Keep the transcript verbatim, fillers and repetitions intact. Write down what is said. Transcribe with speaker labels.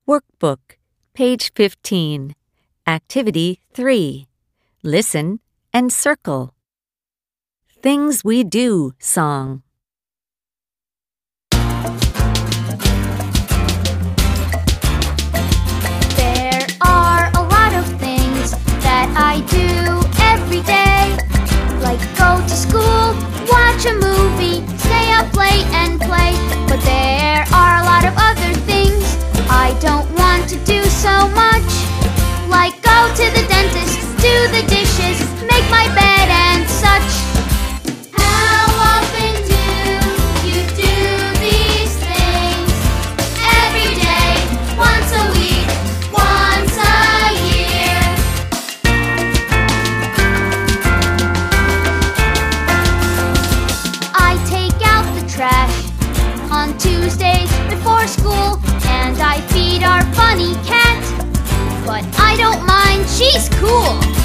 Speaker 1: Workbook, page fifteen. Activity three. Listen and circle. Things We Do song.
Speaker 2: There are a lot of things that I do every day, like go to school, watch a movie, stay up late and play. But there are a lot of other things I don't want to do so much, like go to the dentist, do the dishes, make my bed and such. How often do you do these things? Every day, once a week, once a year. I take out the trash on Tuesdays before school, and I feed our funny cat. But I don't mind, she's cool.